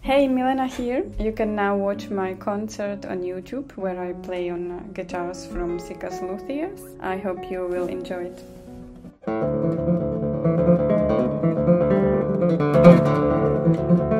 Hey, Milena here. You can now watch my concert on YouTube where I play on guitars from Sikas Luthiers. I hope you will enjoy it.